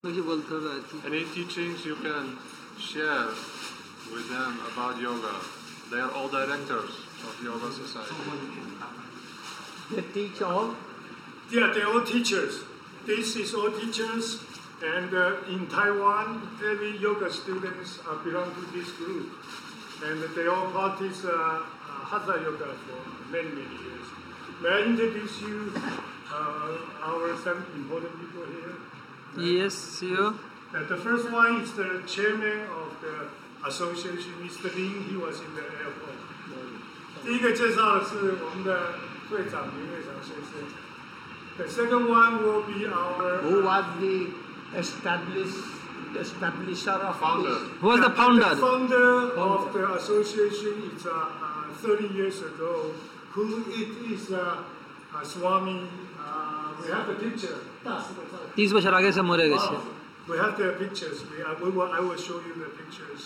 Any teachings you can share with them about yoga? They are all directors of Yoga Society. They teach all? Yeah, they're all teachers. This is all teachers, and in Taiwan, every yoga students belong to this group, and they all practice Hatha yoga for many, many years. May I introduce you some important people here? Yes, sure. The first one is the chairman of the association, Mr. Lin. He was in the airport. 第一个介绍的是我们的会长林会长先生。The second one will be our. Who was the establisher of founder? this? Who was the founder? The founder of the association is 30 years ago. Who it is Swami. We have the picture. 30 বছর আগে সে মরে গেছে। We have the pictures. I will show you the pictures.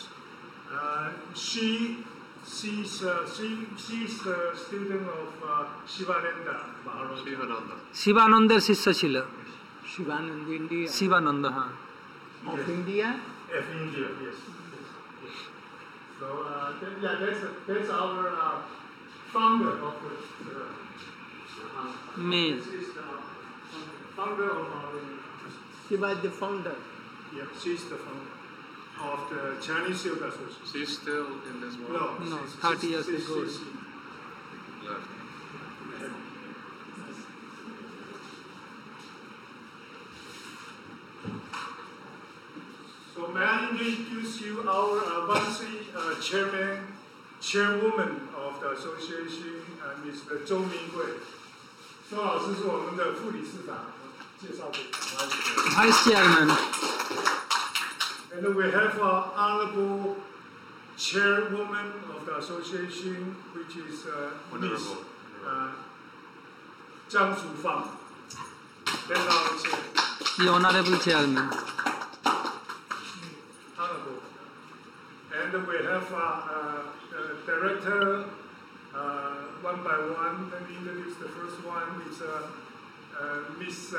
She's the student of Shivananda Maharaj. শিবানন্দের শিষ্য ছিল। Shivananda India. Shivananda, হ্যাঁ। Of India? Of India, yes. So that's our founder of the. মেয়ে। This is the founder of our. She was the founder. Yeah, she's the founder of the Chinese Yoga Association. She's still in this world? No, 30 years ago. Left. So may I introduce you our Vansi chairwoman of the association, Mr. 周明贵。周老师是我们的副理事长，介绍给大家。 Vice Chairman. And then we have honorable chairwoman of the association, which is Miss 张淑芳。That's our chair. The Honorable Chairman. Honorable. And we have director one by one. Let me introduce the first one. It's Miss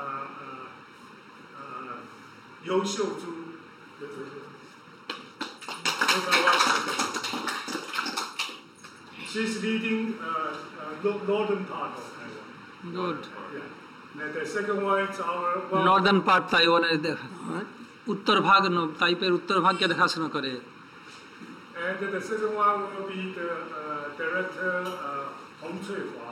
尤秀珠。She's leading northern part of Taiwan. Good. Yeah. And the second one is our Northern part তাইওয়ানের উত্তর ভাগ তাইপের উত্তর ভাগকে দেখাশোনা করে। And the second one will be the director Hong Cui-Hua.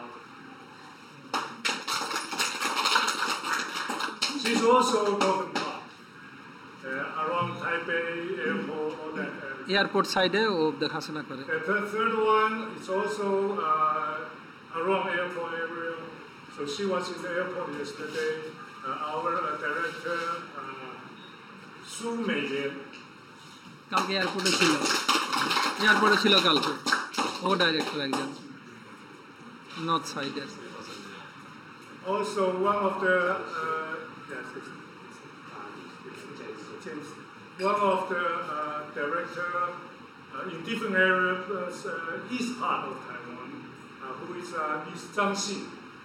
She's also northern part. Around Taipei airport, all that area. Airport সাইডে ও দেখাশোনা করে। The third one is also around airport area. So she was in the airport yesterday. Our director Su Meiyan. কালকে এয়ারপোর্টে ছিল কালকে। ও director একজন নর্থ সাইডের। Also one of the director in different areas, east part of Taiwan, who is Miss Zhang Xin.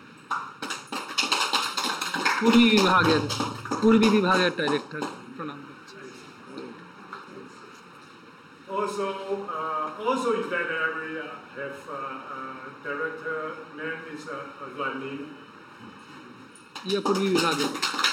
পূর্বী বিভাগের director প্রণাম করছি। Also in that area have director name is Luan Ning. পূর্বী বিভাগের।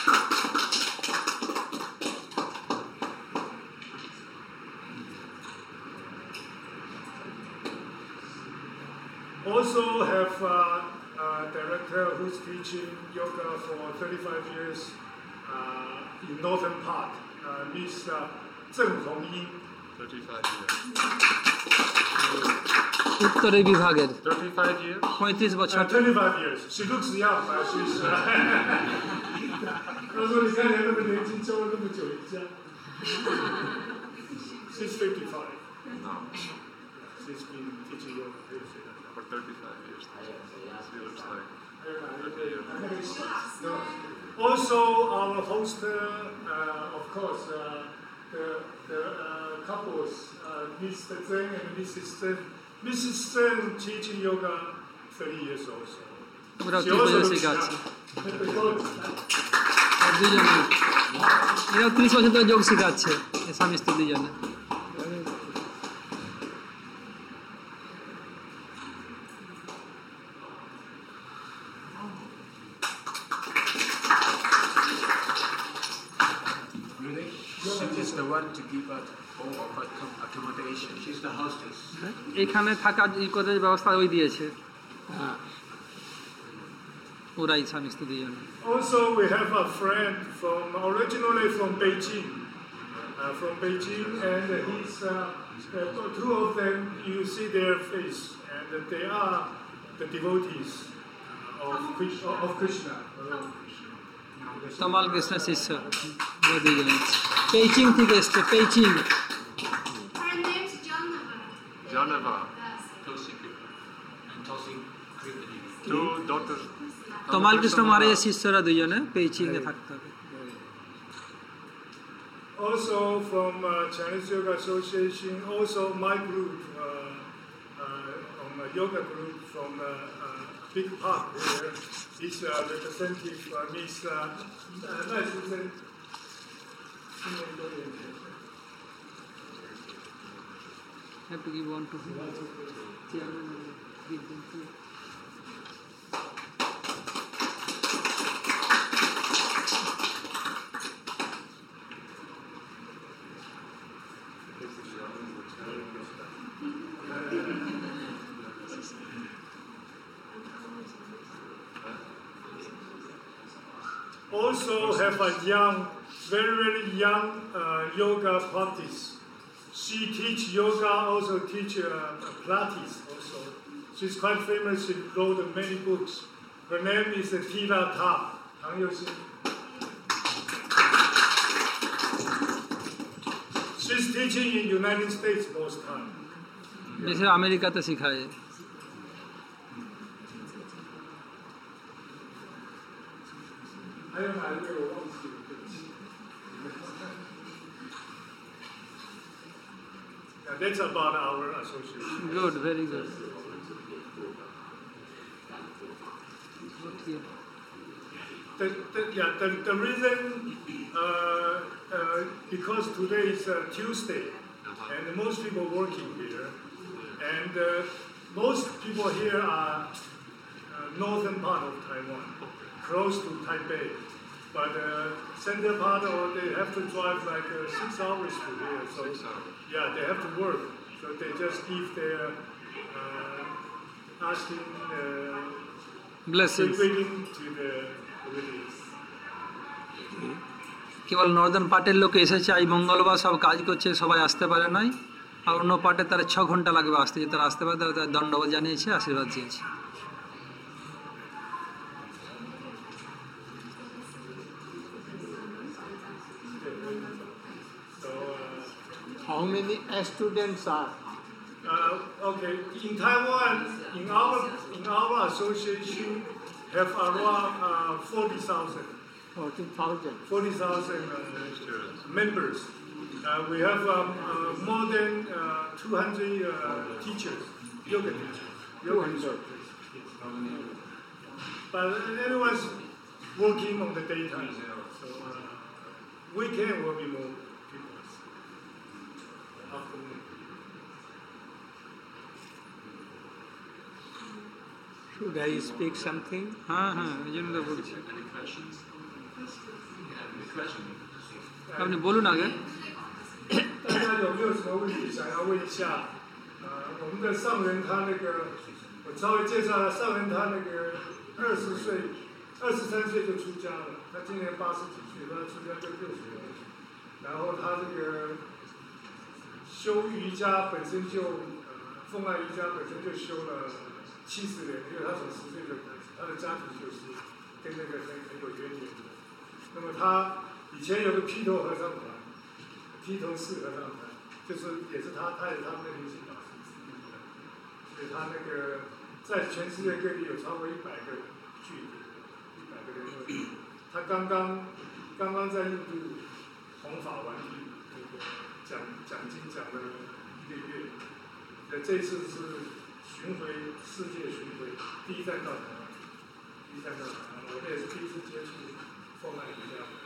Also have a director who's teaching yoga for 35 years in northern part, Miss Zheng Hongyin. 35 years. উত্তরের বিভাগের। 35 years? 35 বছর। 35 years. She looks young, but she's. 他说你看起来那么年轻，教了那么久瑜伽。She's 55. No, She's been teaching yoga for 35 years. She looks like 30 years. Also, our host, of course, the couples, Mr. Zheng and Mrs. Zheng. Mrs. Zheng teaching yoga 30 years also. ওরাও She 3 also বছর looks শেখাচ্ছে young. আর দুজনে এরাও 30 বছর ধরে যোগ শেখাচ্ছে স্বামী স্ত্রী দুজনে Really? She is the one to give us all of our accommodation. She's the hostess. এখানে থাকার করে ব্যবস্থা ওই দিয়েছে হ্যাঁ ওরাই স্বামী স্ত্রী দুজনে Also, we have a friend originally from Beijing, and he's two of them. You see their face, and they are the devotees of Krishna. তমাল কৃষ্ণ শিষ্য ওরা দুজন পেইচিং থেকে এসছে পেইচিং Her name's Janava. Janava. Tosin and Tosin Kripali. 2 daughters. তমাল কৃষ্ণ মারের শিষ্যরা দুজনে পেইচিং এ থাকতে হবে Also from Chinese Yoga Association, also my group, on a yoga group from Big Park here, is representative Miss Have to give one to him. Chairman, give them to. also have a young, very young yoga practice. She teach yoga, also teach Pilates also. She's quite famous, she wrote many books. Her name is Tila Ta, Tang Youxin. She's teaching in United States most time. বেশি আমেরিকাতে শেখায় 还有哪一位我忘记了，对不起。That's about our association. Good very good The reason, because today is Tuesday, and most people working here, and most people here are northern part of Taiwan, close to Taipei, but center part, or they have to drive like 6 hours to here. So 6 hours. yeah, they have to work. So they just give their asking. Blessings Equating to the religious. কেবল northern পার্টের লোক এসেছে আজ মঙ্গলবার সব কাজ করছে সবাই আসতে পারে নাই আর অন্য পার্টে তারা 6 ঘন্টা লাগবে আসতে যে তারা আসতে পারে তারা তার দণ্ডবোধ জানিয়েছে আশীর্বাদ দিয়েছে So, How many students are? okay, in Taiwan, in our association, have around 40,000 40,000. members. We have more than 200 teachers, yoga teachers. 200. But everyone's working on the daytime. So weekend will be more people. Afternoon. Should I speak something? হ্যাঁ হ্যাঁ এই জন্য তো বলছি আপনি বলুন আগে 大家有没有什么问题想要问一下？我们的上人他那个，我稍微介绍一下，上人他那个20岁、23岁就出家了，他今年80几岁，他出家就60了。然后他这个修瑜伽本身就，奉爱瑜伽本身就修了70年，因为他从10岁就开始，他的家庭就是跟那个很有渊源的。那么他以前有个披头和尚团。披头士和尚团，就是也是他也是他们的灵性老师之一的，所以他那个在全世界各地有超过100个据点，100个人会。他刚刚在印度弘法完毕，那个讲经讲了1个月，这次是巡回世界巡回，第一站到台湾。 第三个，我这也是第一次接触凤爱瑜伽，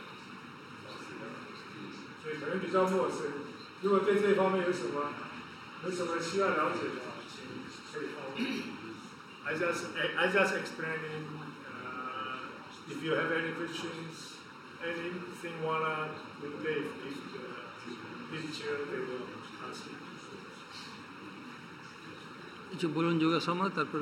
所以可能比较陌生。如果对这方面有什么需要了解的，请可以帮我。I just explaining. If you have any questions, anything wanna with Dave, if the teacher they will ask you. কিছু বলুন যোগের সময় তারপরে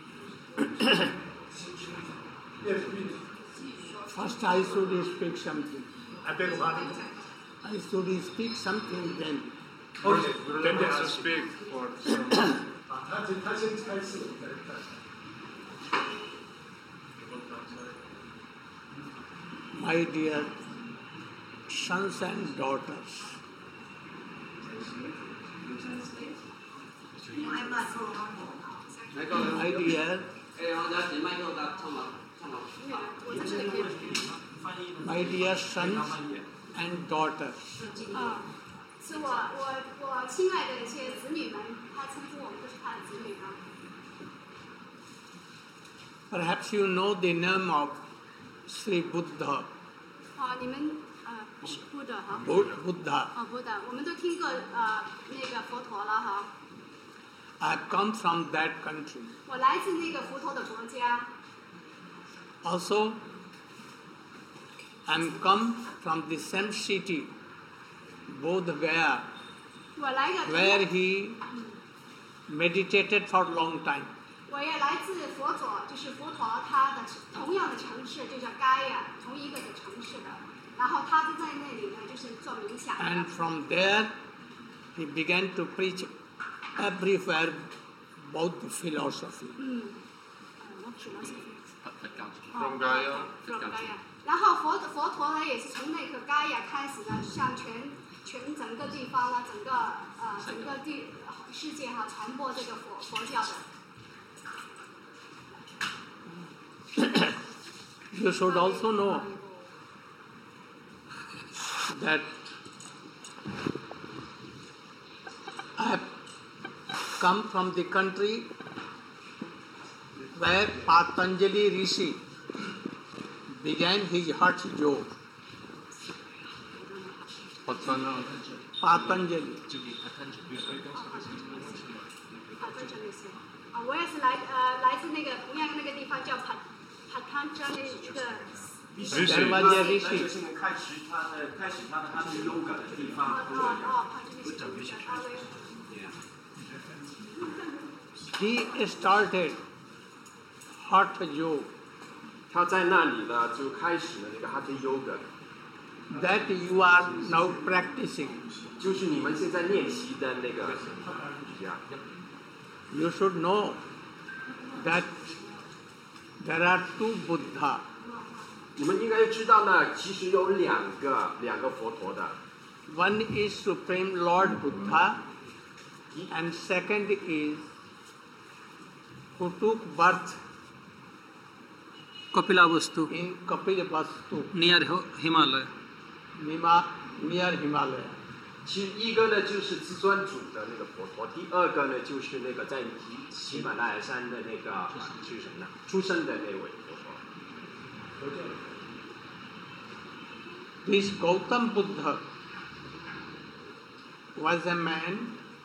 Yes, please. First I should speak something. I beg your pardon. I should speak something then. Okay, Guru then they wants to ask. speak for some. 他先开始，我们再看。 My dear sons and daughters, my dear, my dear sons and daughters, 是我亲爱的一些子女们，他称呼我们都是他的子女啊。 perhaps you know the name of Sri Buddha. 你们不是Buddha 哈？ Buddha. Buddha，我们都听过那个佛陀了哈。 I have come from that country. 我来自那个佛陀的国家。 Also, I am come from the same city, Bodh Gaya, 我来个 where he meditated for a long time. 我也来自佛佐，就是佛陀他的同样的城市，就叫盖亚，同一个的城市的。然后他就在那里呢，就是做冥想的。 And from there, he began to preach everywhere about the philosophy. 我什么 From Gaya. From Gaya。然后佛陀呢，也是从那个盖亚开始呢，向全整个地方呢，整个世界哈传播这个佛教的。 You should also know that I have come from the country where Patanjali Rishi began his Hatha Yoga. Patanjali. 我也是来自那个同样那个地方叫Patanjali 一个。 There was a Rishi. 就是开始他的 Hatha Yoga 的地方。 He started Hatha Yoga 他在那里呢就开始了那个 Hatha Yoga， that you are now practicing. 就是你们现在练习的那个。 You should know that there are two Buddha. 你们应该知道呢，其实有两个佛陀的， One is Supreme Lord Buddha, and second is who took birth Kapilavastu in Kapilavastu, near Himalaya near Himalaya. 其实一个呢就是至尊主的那个佛陀，第二个呢就是那个在喜马拉雅山的那个是什么呢？出生的那位佛陀。 This Gautam Buddha was a man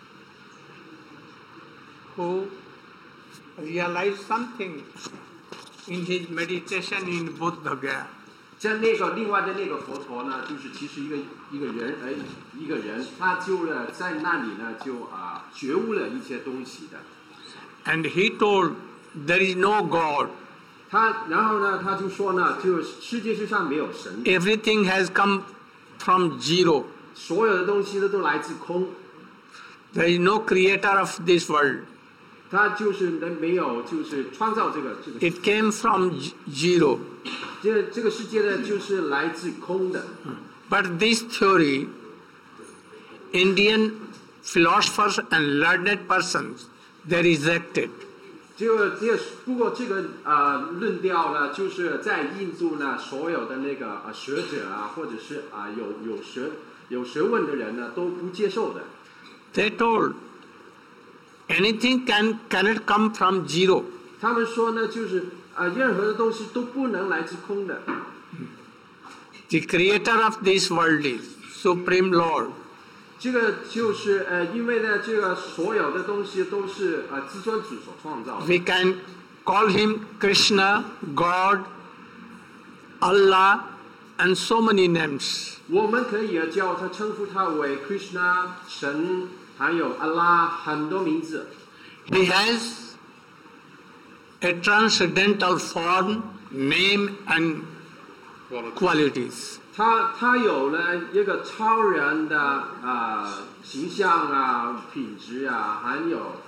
who realized something in his meditation in Bodh Gaya. 像另外的那个佛陀呢，就是其实一个人，他就在那里呢就觉悟了一些东西的。 And he told there is no God. 然后呢，他就说呢，就世界之上没有神， Everything has come from zero. 所有的东西都来自空， There is no creator of this world. 他就是没有就是创造这个。 It came from zero. 这个世界呢，就是来自空的。 But this theory, Indian philosophers and learned persons, they rejected. 不过这个论调呢，就是在印度呢，所有的那个学者啊，或者是有学问的人呢，都不接受的。 They told anything cannot come from zero. 他们说呢，就是任何的东西都不能来自空的。 The creator of this world is Supreme Lord. 这个就是因为呢，这个所有的东西都是至尊主所创造的。 We can call him Krishna, God, Allah, and so many names. 我们可以叫他称呼他为 Krishna 神，还有阿拉很多名字。 He has a transcendental form, name, and qualities. 他有了一个超人的形象啊、品质啊，还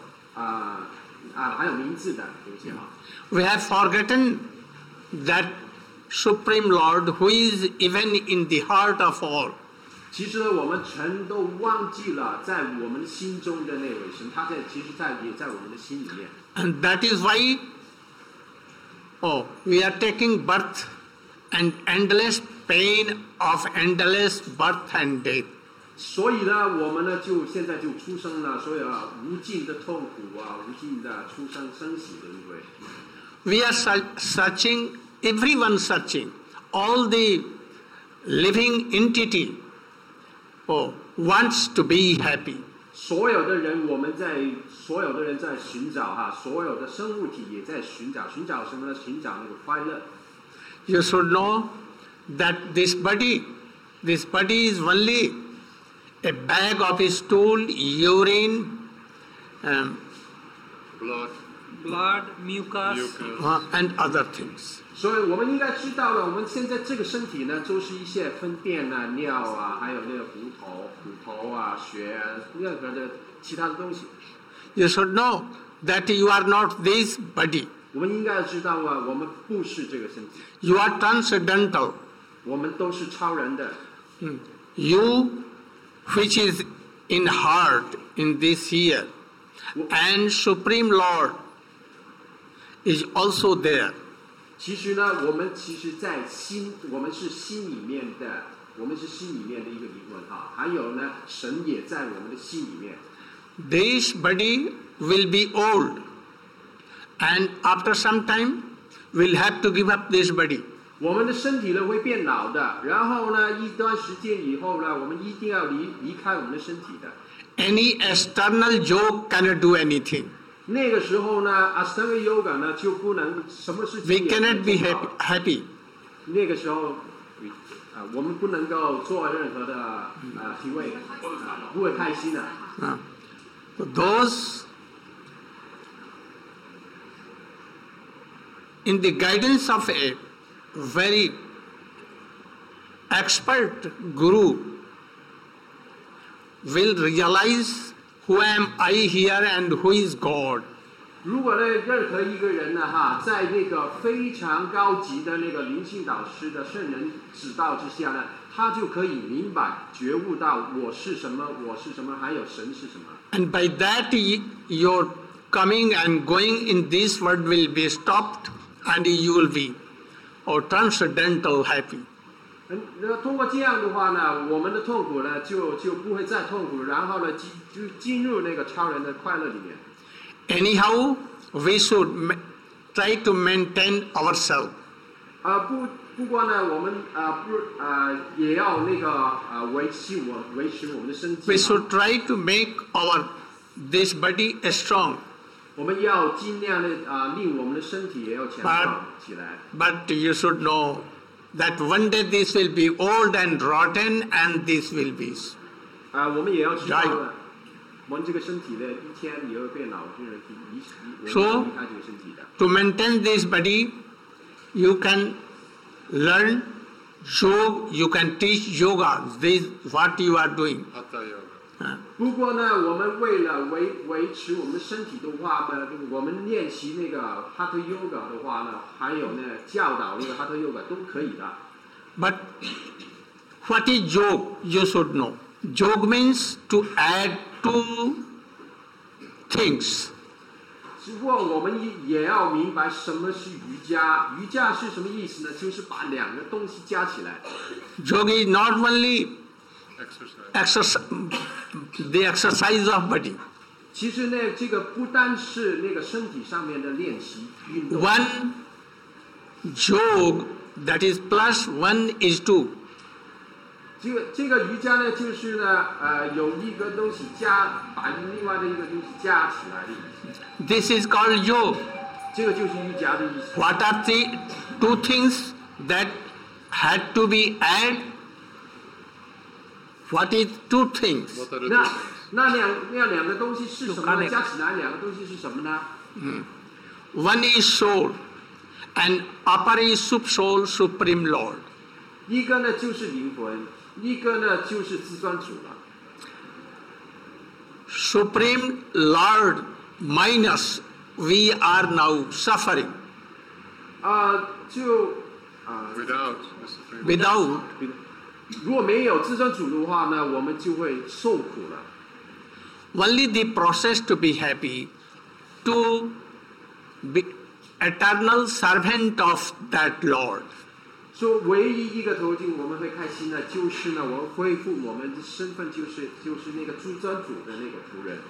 有名字的东西啊。 We have forgotten that Supreme Lord who is even in the heart of all. 其实呢，我们全都忘记了，在我们心中的那位神，他其实也在我们的心里面。 And that is why, we are taking birth and endless pain of endless birth and death. 所以呢，我们呢现在就出生了，所以无尽的痛苦啊，无尽的出生生死的一位。 We are searching, everyone searching, all the living entity wants to be happy. 所有的人在寻找哈，所有的生物体也在寻找什么呢？寻找那个快乐。 You should know that this body is only a bag of stool, urine, blood, mucus. And other things. 所以我们应该知道了，我们现在这个身体呢，就是一些粪便啊、尿啊，还有那个骨头啊、血啊，任何的其他的东西。 You should know that you are not this body. 我们应该知道啊，我们不是这个身体。 You are transcendental. 我们都是超人的。 You, which is in heart in this here, and Supreme Lord is also there. 其实呢，我们在心，我们是心里面的一个灵魂哈。还有呢，神也在我们的心里面。 This body will be old, and after some time, we'll have to give up this body. 我们的身体呢会变老的，然后呢，一段时间以后呢，我们一定要离开我们的身体的。 Any external yoke cannot do anything. 那个时候呢，Ashtanga Yoga 呢就不能什么事情 We cannot be happy. 那个时候，我们不能够做任何的体位，不会开心的。 Those in the guidance of a very expert guru will realize who am I here and who is God. 如果呢，任何一个人呢，在那个非常高级的那个灵性导师的圣人指导之下呢，他就可以明白、觉悟到我是什么，还有神是什么。 And by that, your coming and going in this world will be stopped, and you will be transcendental happy. 通过这样的话呢，我们的痛苦呢就不会再痛苦，然后呢就进入那个超人的快乐里面。 Anyhow, we should try to maintain ourselves. 不过呢，我们也要那个维持我们的身体。 We should try to make this body strong. 我们要尽量的令我们的身体也要强壮起来。 But you should know that one day this will be old and rotten, and this will be. 我们也要知道了，我们这个身体呢，一天也会变老，就是我们离开这个身体的。 To maintain this body, you can learn yoga. You can teach yoga. This is what you are doing. Hatha yoga. 不过呢，我们为了维持我们的身体的话呢，我们练习那个 Hatha Yoga 的话呢，还有呢教导那个 Hatha Yoga 都可以的。 But what is yoga? You should know. Yoga means to add two things. 只不过我们也要明白什么是瑜伽。瑜伽是什么意思呢？就是把两个东西加起来。 Yoga is not only the exercise of body. 其实呢，这个不单是那个身体上面的练习运动。 Yoga, that is plus 1 is 2. 这个瑜伽呢，就是呢，有一个东西加，把另外的一个东西加起来的意思。 This is called yoga. 这个就是瑜伽的意思。 What are the 2 things that had to be added? What is 2 things? What are the two 那 things? 那两个东西是什么呢？加起来两个东西是什么呢？ One is soul, and upper is subsoul, supreme Lord. 一个呢就是灵魂，一个呢就是至尊主了。 Supreme Lord minus we are now suffering. 就 Without the supreme. Without, 如果没有至尊主的话呢，我们就会受苦了。 only the process to be happy, to be eternal servant of that Lord. 说唯一一个途径我们会开心的，就是呢，我们恢复我们的身份，就是那个至尊主的那个仆人。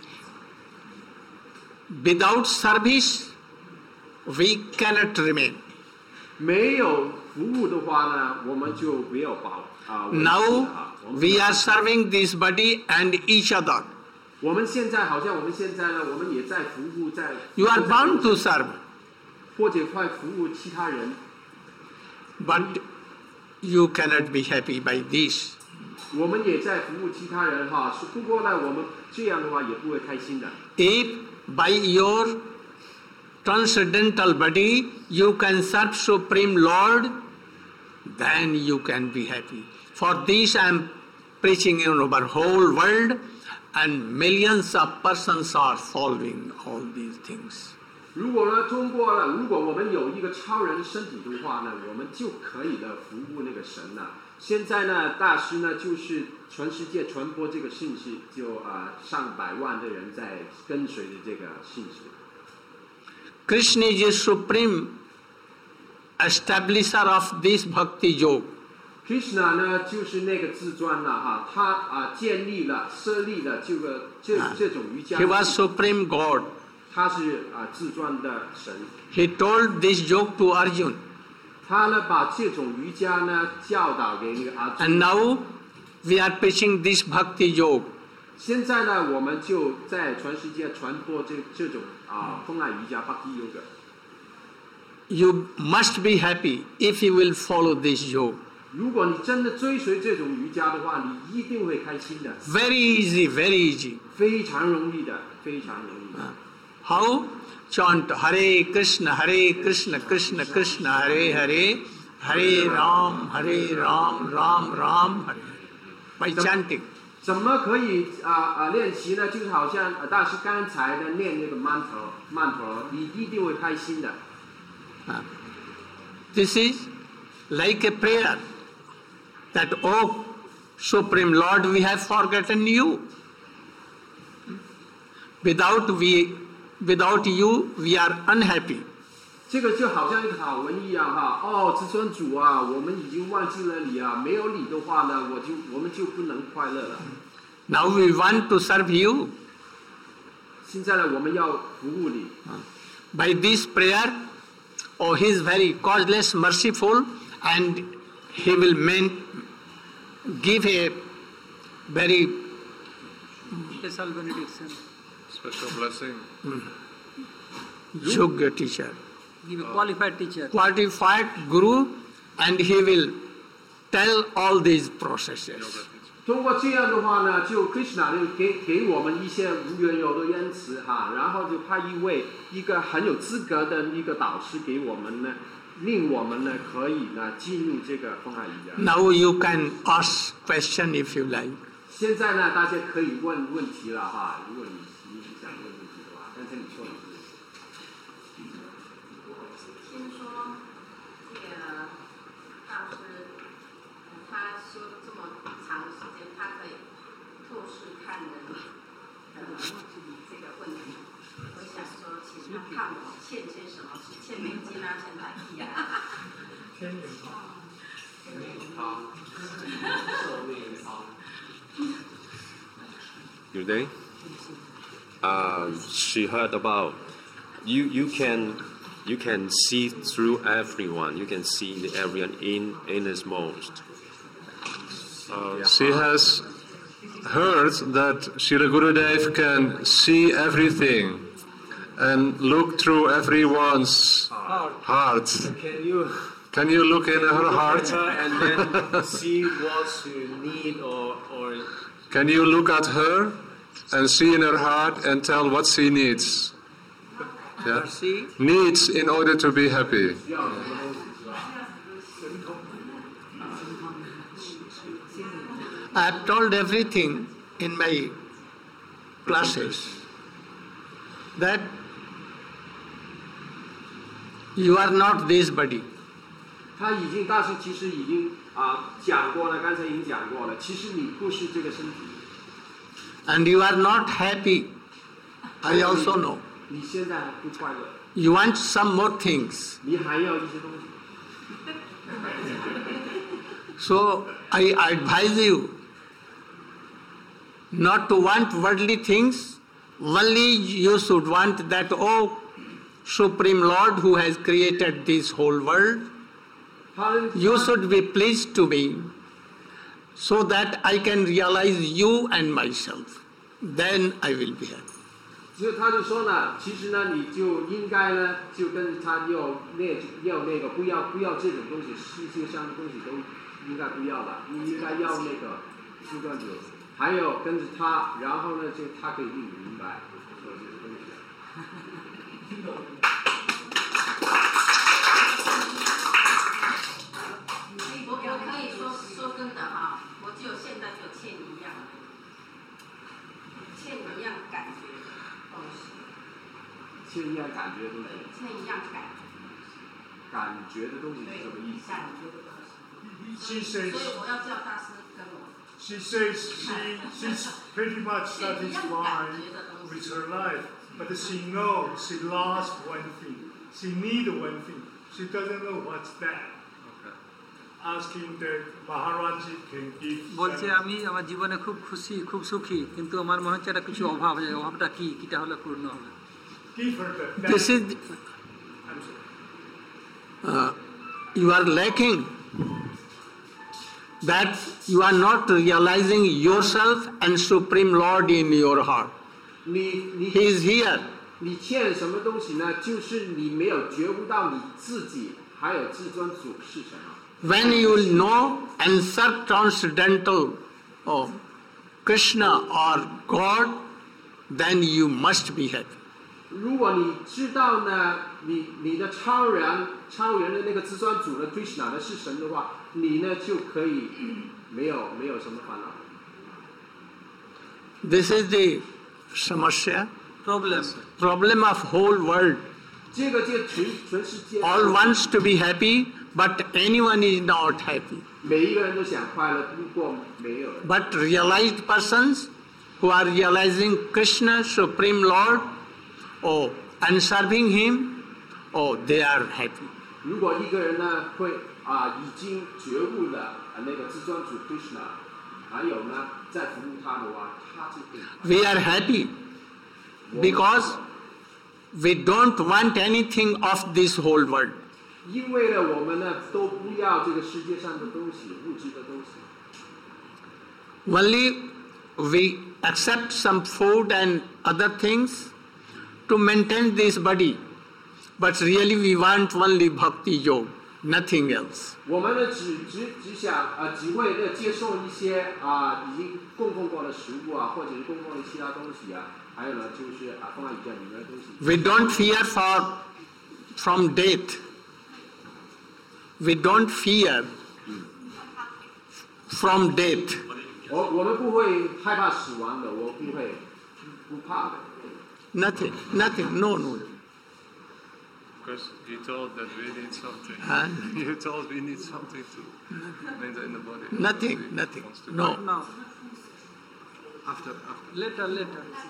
Without service, we cannot remain. 没有服务的话呢，我们就没有维持 Now 啊。我们 we are serving this body and each other. 我们现在好像我们现在呢，我们也在服务，在 You are bound to serve, 或者快服务其他人， but you cannot be happy by this. 我们也在服务其他人哈。不过呢，我们这样的话也不会开心的。 If by your transcendental body you can serve Supreme Lord, then you can be happy. For this I am preaching in our whole world, and millions of persons are following all these things. 如果呢，如果我们有一个超人身体的话呢，我们就可以呢服务那个神了。现在呢，大师呢就是全世界传播这个信息，就上百万的人在跟随着这个信息。 Krishna is the supreme establisher of this bhakti yoga. Krishna 呢就是那个至尊了哈，他建立了、设立了这种瑜伽。 He was supreme God. 他是至尊的神。 He told this yoga to Arjuna. 他呢把这种瑜伽呢教导给那个阿 And 朱。 now we are preaching this bhakti yoga. 现在呢，我们就在全世界传播这种风爱瑜伽 Bhakti Yoga。 You must be happy if you will follow this yoga. 如果你真的追随这种瑜伽的话，你一定会开心的。 Very easy, very easy. 非常容易的，非常容易的。 How? Chant Hare Krishna, Krishna Krishna, Hare Hare, Hare Ram, Ram Ram, Hare. By chanting. 怎么可以练习呢？就是好像大师刚才的念那个曼陀，你一定会开心的。 This is like a prayer that, oh, Supreme Lord, we have forgotten you. Without you, we are unhappy. 这个就好像一个好文一样哈，哦，至尊主啊，我们已经忘记了你啊，没有你的话呢，我们就不能快乐了。 Now we want to serve you. 现在呢，我们要服务你。 By this prayer, oh, He is very causeless, merciful, and He will give a very Special benediction. Special blessing. yoga teacher, Give a qualified teacher. qualified guru, and he will tell all these processes. 通过这样的话呢，就 Krishna 就给我们一些无缘有的恩慈哈，然后就派一个很有资格的一个导师给我们呢，令我们呢可以呢进入这个风海瑜伽。 Now you can ask question if you like. 现在呢，大家可以问问题了哈，如果你想问问题的话，刚才你说的是。 听说这个大师，他修这么长时间，他可以透视看人的这个问题。我想说，请他看我欠些什么，是欠美金啊，欠台币啊。 天眼汤。 Good day. She heard about you can you can see through everyone. You can see everyone in his most. She has heard that Srila Gurudev can see everything and look through everyone's heart. Can you look in her heart? And then see what you need or Can you look at her and see in her heart and tell what she needs? Yeah. Needs in order to be happy. I have told everything in my classes that you are not this body. 大师其实已经讲过了，刚才已经讲过了。其实你不是这个身体。 And you are not happy. I also know. 你现在还不快乐。 You want some more things. 你还要一些东西。 So I advise you not to want worldly things. Only you should want that, oh, Supreme Lord who has created this whole world. You should be pleased to me so that I can realize you and myself. Then I will be happy. 所以他就说呢，其实呢，你就应该呢，就跟他要那个不要这种东西，世界上的东西都应该不要吧，你应该要那个主观者，还有跟着他，然后呢，就他可以令你明白说这个东西。 我可以说真的哈，我就现在就欠一样感觉的东西。 欠一样感觉的东西。 欠一样感觉的东西是什么意思？ 感觉的东西。 She says. 所以我要叫大师跟我。 She says she's pretty much satisfied with her life, but she knows she lost one thing. She needs one thing. She doesn't know what's that. Asking that Maharaji can give. বলছে আমি আমার জীবনে খুব খুশি খুব সুখী কিন্তু আমার মনে হচ্ছে একটা কিছু অভাব আছে অভাবটা কি কিটা হলে পূর্ণ হবে Give her that. This is you are lacking that you are not realizing yourself and Supreme Lord in your heart. He is here. 你欠什么东西呢？就是你没有觉悟到你自己还有至尊主是什么。 When you will know and serve transcendental of Krishna or God, then you must be happy. 如果你知道呢，你的超然的那个至尊主的 Krishna 的是神的话，你呢就可以没有什么烦恼。 This is the samasya problem of whole world. 这个全世界 All wants to be happy, but anyone is not happy. 每一个人都想快乐，不过没有人。 But realized persons who are realizing Krishna, Supreme Lord, and serving Him, they are happy. 如果一个人呢会已经觉悟了那个至尊主 Krishna， 还有呢在服务他的话，他就可以。 We are happy because we don't want anything of this whole world. 因为呢，我们呢都不要这个世界上的东西，物质的东西。 Only we accept some food and other things to maintain this body, but really we want only bhakti yoga, nothing else. 我们呢只会呢接受一些已经供奉过的食物或者是供奉的其他东西还有呢就是放在里面的东西。 We don't fear from death. We don't fear from death. 我们不会害怕死亡的，我不怕的。 Nothing, no. Because you told that we need something. You told we need something to maintain the body. Nothing, no. After. Later.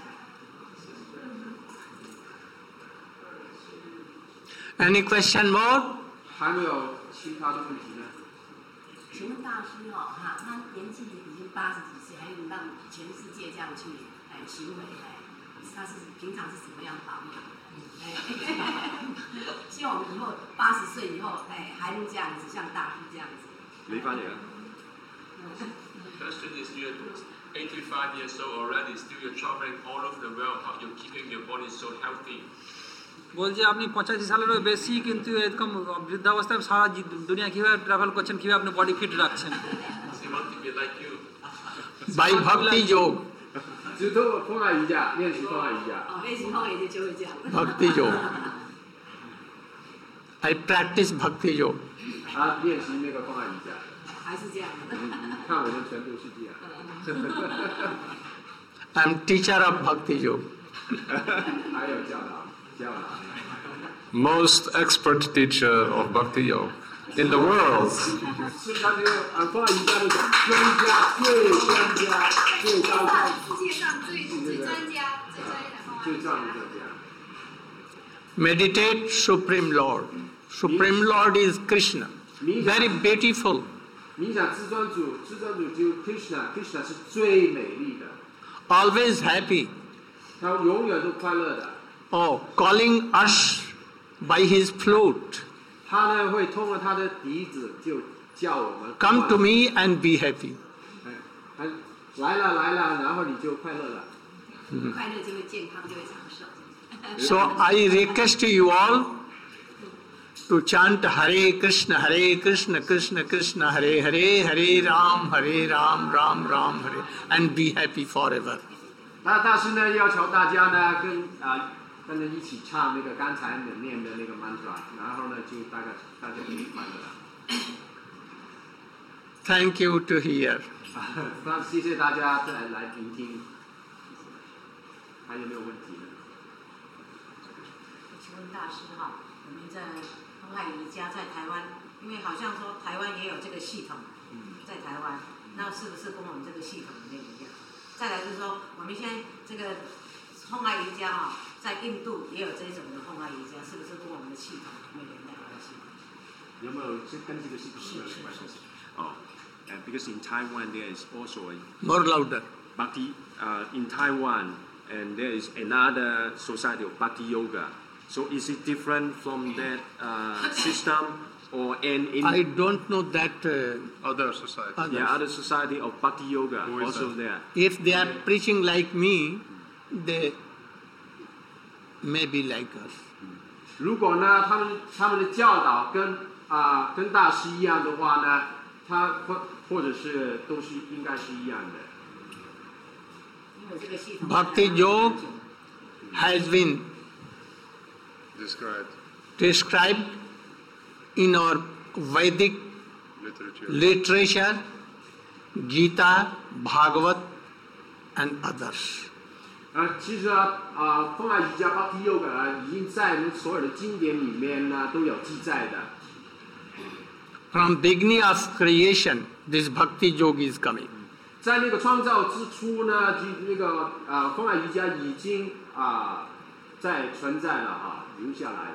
Any question more? 还没有其他的问题呢？ 请问大师他年纪已经80几岁，还有让全世界这样去行为，他是平常是怎么样保养的？ 希望我们以后80岁以后，还能这样子，像大师这样子。 你翻译啊。 Question is, you're 85 years old already, still you're traveling all over the world. How you're keeping your body so healthy? বলছে আপনি 85 সালেরও বেশি, কিন্তু এরকম বৃদ্ধাবস্থায় সারা দুনিয়া কিভাবে travel করছেন, কিভাবে আপনি বডি ফিট রাখছেন? They want to be like you. By Bhakti Yoga. 只通过风爱瑜伽，练习风爱瑜伽。 练习风爱瑜伽就会这样。 Bhakti Yoga. I practice Bhakti Yoga. 他练习那个风爱瑜伽。 还是这样。 看我的程度是这样。 I'm teacher of Bhakti Yoga. 还有教导。 Most expert teacher of Bhakti Yoga in the world. 是他这个风爱瑜伽的专家，最专家，最高超。 世界上最专家、最专业的风爱瑜伽。 最专业的这样。 Meditate Supreme Lord. Supreme Lord is Krishna. Very beautiful. 冥想至尊主，至尊主就 Krishna 是最美丽的。 Always happy. 他永远都快乐的。 Oh, calling us by his flute. 他呢会通过他的笛子就叫我们 Come to me and be happy. 来了，然后你就快乐了。 快乐就会健康，就会长寿。 So I request you all to chant Hare Krishna, Krishna Krishna, Hare Hare, Hare Ram, Ram Ram, Hare, and be happy forever. 大师呢要求大家呢跟着一起唱那个刚才念的那个 mantra， 然后呢就大家就快乐了。 Thank you to hear. 谢谢大家来聆听。还有没有问题呢？ 请问大师哈，我们在风爱瑜伽在台湾，因为好像说台湾也有这个系统，在台湾，那是不是跟我们这个系统里面一样？再来就是说，我们现在这个风爱瑜伽哈，在印度也有这种的风爱瑜伽，是不是跟我们的系统没有连带关系？ 有没有跟这个系统有关系？ Oh, because in Taiwan there is also a More louder. Bhakti in Taiwan, and there is another society of Bhakti Yoga. So is it different from that system, or I don't know that. Other society. Yeah, other society of Bhakti Yoga also there. If they are preaching like me, they may be like us. 如果呢，他们的教导跟大师一样的话呢，他或者是都是应该是一样的。 Bhakti Yoga has been described in our Vedic literature, Gita, Bhagavat, and others. 其实风爱瑜伽 Bhakti Yoga 已经在我们所有的经典里面呢都有记载的。 From beginning of creation, this Bhakti Yoga is coming. 在那个创造之初呢，那个风爱瑜伽已经在存在了留下来了。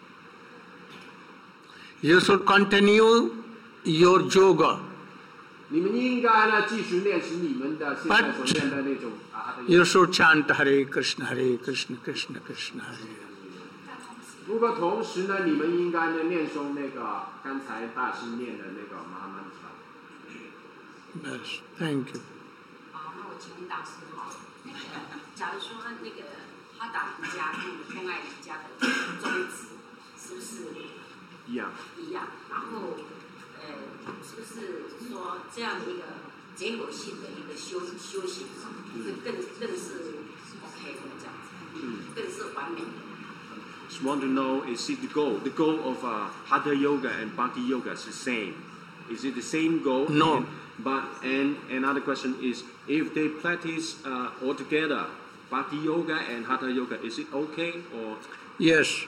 You should continue your yoga. 你们应该呢继续练习你们的现在所练的那种 You should chant Hare Krishna, Krishna Krishna, Hare. 不过同时呢，你们应该呢念诵那个刚才大师念的那个玛哈曼tra。 Yes, thank you. 那我请问大师假如说那个哈达瑜伽跟风爱瑜伽的宗旨是不是一样？ 然后是不是说这样的一个结果性的一个修行，更是 OK 的这样子，更是完美的。 Just want to know, is it the goal of Hatha Yoga and Bhakti Yoga is the same? Is it the same goal? No. And another question is, if they practice all together, Bhakti Yoga and Hatha Yoga, is it okay or? Yes.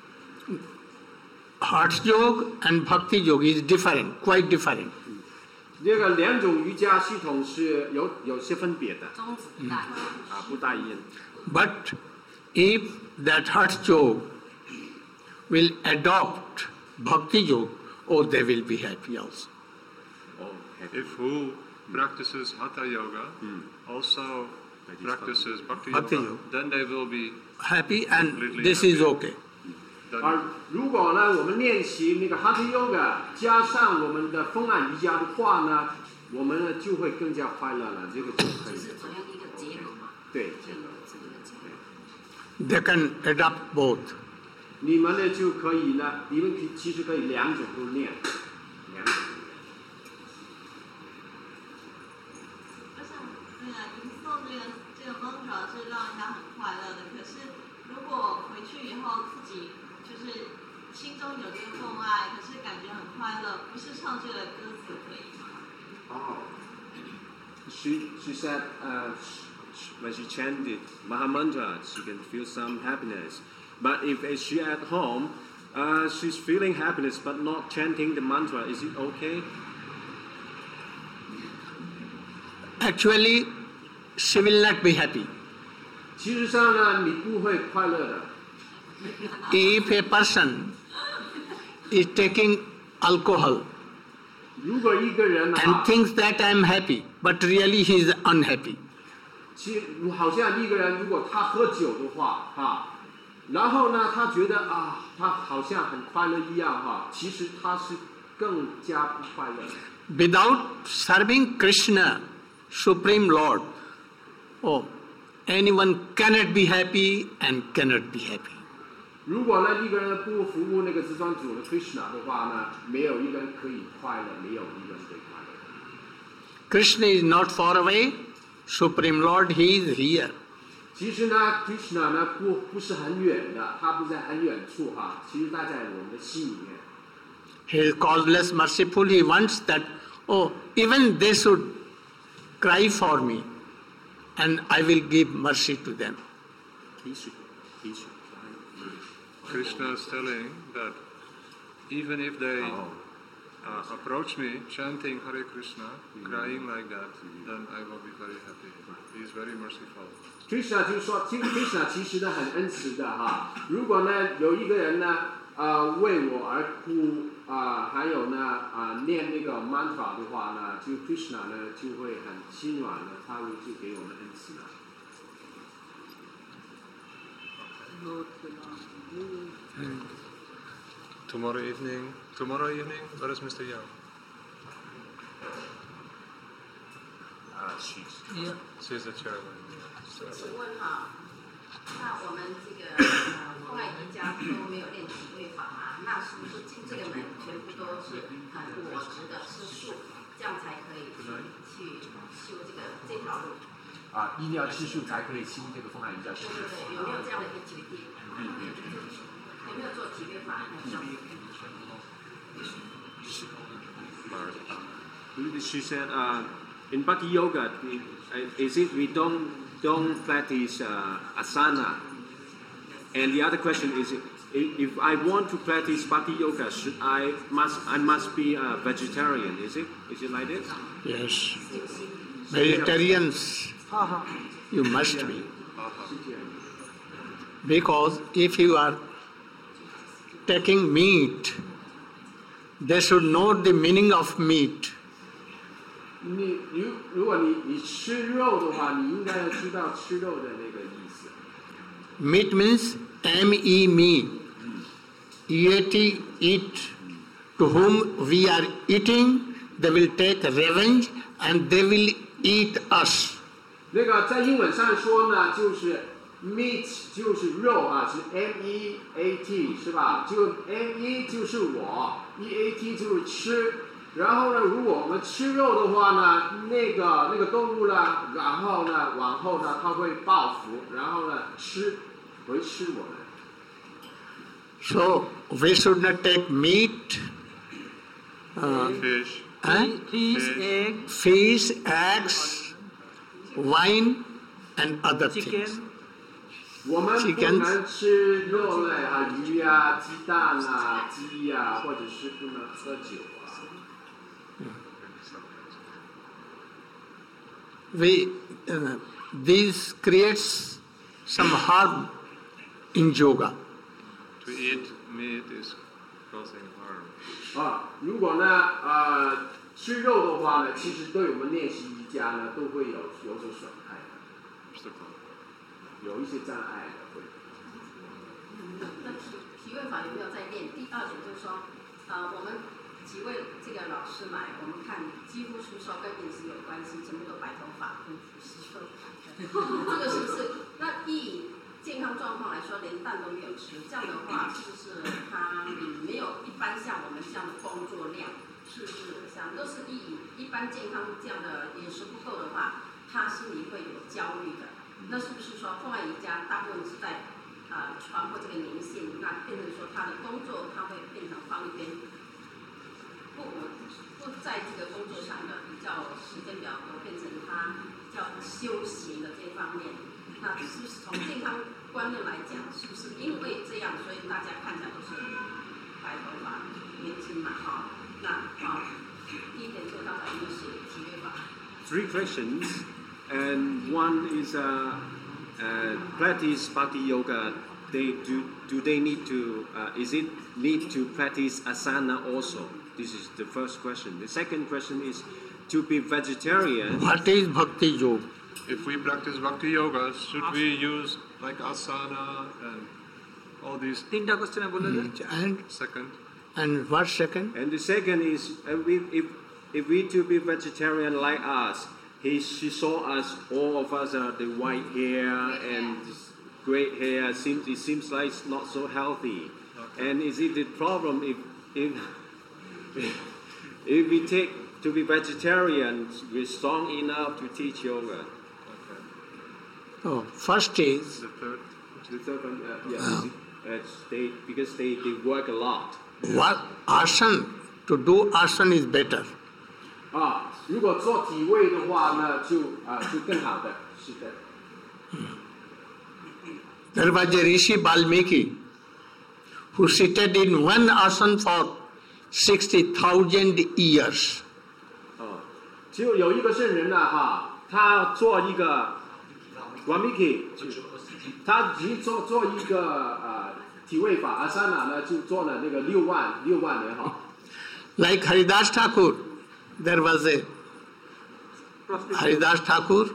Hatha Yoga and Bhakti Yoga is different, quite different. 这个两种瑜伽系统是有些分别的。 宗旨不大一样。 不大一样。 But if that Hatha Yoga will adopt Bhakti Yoga, they will be happy also. If who practices Hatha Yoga also practices Bhakti Bhakti Yoga, Yoga. then they will be happy, and completely this happy. is okay. 而如果呢，我们练习那个 Hatha Yoga，加上我们的风岸瑜伽的话呢，我们呢就会更加快乐了。这个就可以。 是同样一个结合嘛。 对，结合。 They can adopt both. 你们呢就可以呢，你们其实可以两种都练，两种都练。 我想那个吟诵这个 mantra 是让人家很快乐的，可是如果回去以后自己就是心中有这个奉爱，可是感觉很快乐，不是唱这个歌词可以吗？ 哦。She said when she chanted Mahamantra, she can feel some happiness. But if she at home, she's feeling happiness but not chanting the mantra, is it okay? Actually, she will not be happy. 其实上呢，你不会快乐的。 If a person is taking alcohol and thinks that I am happy, but really he is unhappy. 其实好像一个人如果他喝酒的话，然后呢，他觉得啊，他好像很快乐一样哈，其实他是更加不快乐。 Without serving Krishna, Supreme Lord, anyone cannot be happy and cannot be happy. 如果呢一个人不服务那个至尊主的 Krishna 的话呢，没有一个人可以快乐，没有一个人可以快乐。 Krishna is not far away. Supreme Lord, He is here. 其实呢 ，Krishna 呢不是很远的，他不在很远处哈，其实他在我们的心里面。 He is causeless, merciful. He wants that, even they should cry for me, and I will give mercy to them. He should cry. Krishna is telling that even if they approach me chanting Hare Krishna, crying like that, then I will be very happy. He is very merciful. Krishna 就说，Krishna 其实呢很恩慈的哈。如果呢有一个人呢为我而哭还有呢念那个 mantra 的话呢，就 Krishna 呢就会很心软的，他会就给我们恩慈了。 Tomorrow evening, where is Mr. Yang? She's the chairman. 请问哈，那我们这个风爱瑜伽都没有练体位法嘛？那是不是进这个门全部都是很我执的吃素，这样才可以去修这条路？ 一定要吃素才可以修这个风爱瑜伽。 对对对，有没有这样的一个决定？有没有做体位法？ She said, in Bhakti Yoga, is it we don't practice asana? And the other question is, if I want to practice Bhakti Yoga, I must be a vegetarian? Is it like this? Yes. Vegetarians, you must be. Because if you are taking meat, they should know the meaning of meat. 如果你吃肉的话，你应该要知道吃肉的那个意思。 Meat means me. Eat, eat. To whom we are eating, they will take revenge and they will eat us. 那个在英文上说呢，就是 meat 就是肉是 meat 是吧？就 me 就是我 ，eat 就是吃。然后呢，如果我们吃肉的话呢，那个动物呢，然后呢，往后呢，它会报复，然后呢，会吃我们。 So we should not take meat, fish, eggs, wine, and other things. 我们不能吃肉类鱼鸡蛋鸡或者是不能喝酒 This creates some harm in yoga. To eat meat is causing harm. 如果呢吃肉的话呢，其实对我们练习瑜伽呢都会有所损害的。 obstacle. 有一些障碍的会。 那体位法有没有在练？第二点就是说，我们几位这个老师来，我们看几乎出售跟饮食有关系，全部都白头发跟胡须修这个是不是？那以健康状况来说，连蛋都没有吃，这样的话，是不是他没有一般像我们这样的工作量？是不是像都是一般健康这样的饮食不够的话，他心里会有焦虑的。那是不是说凤爱瑜伽大部分是在传播这个灵性，那变成说他的工作他会变成放一边，不在这个工作上的比较时间比较多，变成他比较修行的这方面。那是不是从健康观念来讲，是不是因为这样，所以大家看起来都是白头发、年轻嘛？那第一点就刚才有写体位法。 3 questions, and one is practice Bhakti Yoga. Do they need to? Is it need to practice asana also? This is the first question. The second question is to be vegetarian. What is Bhakti Yoga? If we practice Bhakti Yoga, should we use like asana and all these? তিনটা কোশ্চেনে বলে দেন। And Second. and what second? And the second is if we to be vegetarian like us, she saw us, all of us are the white hair and great hair. It seems like it's not so healthy. Okay. And is it the problem if we take to be vegetarian, we're strong enough to teach yoga? Okay. Oh, first is The third. The third one, because they work a lot. what asana, to do asana is better. 如果做体位的话呢，就更好的，是的。 There was a Rishi Valmiki who seated in one asana for 60,000 years. 就有一个圣人他做一个 Valmiki， 他做一个体位法 asana 呢，就做了那个6万年 Like Haridas Thakur, there was a Haridas Thakur.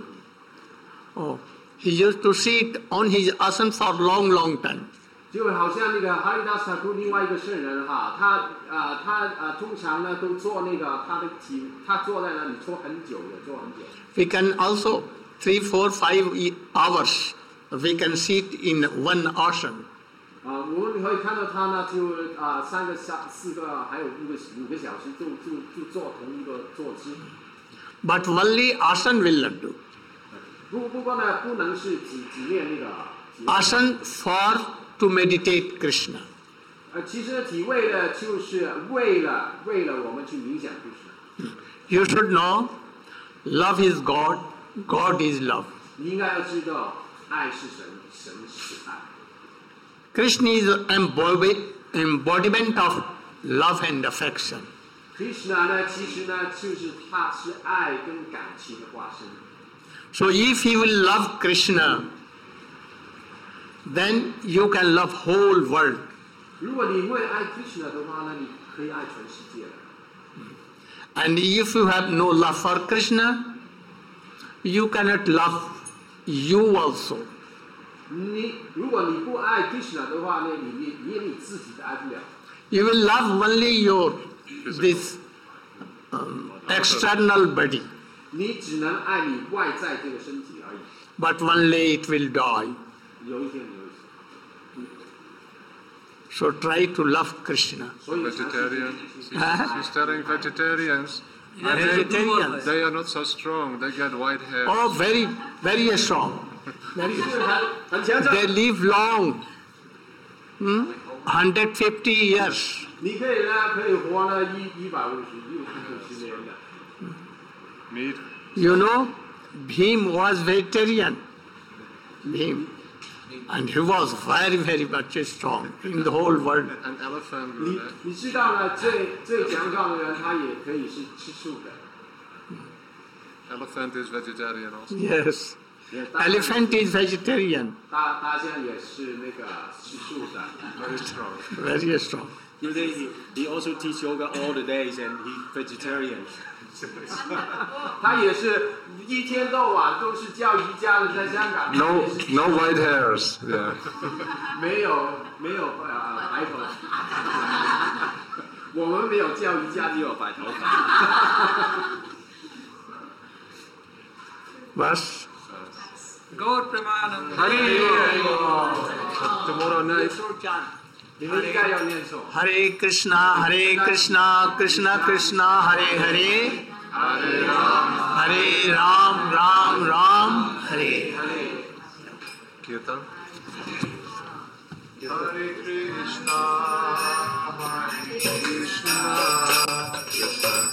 He used to sit on his asana for long time. 就好像那个哈利达斯塔库另外一个圣人他通常呢都做那个他坐在那里坐很久的，坐很久。 We can also 3, 4, 5 hours we can sit in one asana. 我们可以看到他呢，就3个、4个，还有5个小时，就做同一个坐姿。 But only asana will not do. 不过呢，不能是只练那个。 Asana for to meditate Krishna. 其实体位呢，就是为了我们去冥想 Krishna。 You should know, love is God, God is love. 你应该要知道，爱是神，神是爱。 Krishna is embodiment of love and affection. Krishna 呢，其实呢，就是他是爱跟感情的化身。 So if you will love Krishna, then you can love whole world. 如果你会爱 Krishna 的话呢，你可以爱全世界的。 And if you have no love for Krishna, you cannot love you also. 如果你不爱 Krishna 的话呢，你连你自己都爱不了。 You will love only your this external body. 你只能爱你外在这个身体而已。 But one day it will die. 有一天你会死。 So try to love Krishna. Vegetarian. She's telling vegetarians. Vegetarians. They are not so strong. They get white hair. Oh, very, very strong. They live long. 150 years. 你可以活了150年的。 Meat. You know, Bhim was vegetarian. Bhim. And he was very, very much strong in the whole world. An elephant. 你知道呢，最强壮的人他也可以是吃素的。 Elephant is vegetarian also. Yes. Elephant is vegetarian. 大象也是那个吃素的。 Very strong. Very strong. he also teach yoga all the days, and he's vegetarian. 他也是一天到晚都是教瑜伽的，在香港。 No white hairs. Yeah. 没有白头发。我们没有教瑜伽，只有白头发。 बस गौर Premanand Tomorrow night. 你们应该要念诵。 हरे कृष्णा कृष्णा कृष्णा हरे हरे हरे राम राम राम हरे Kirtan. Hare Krishna, Krishna Krishna.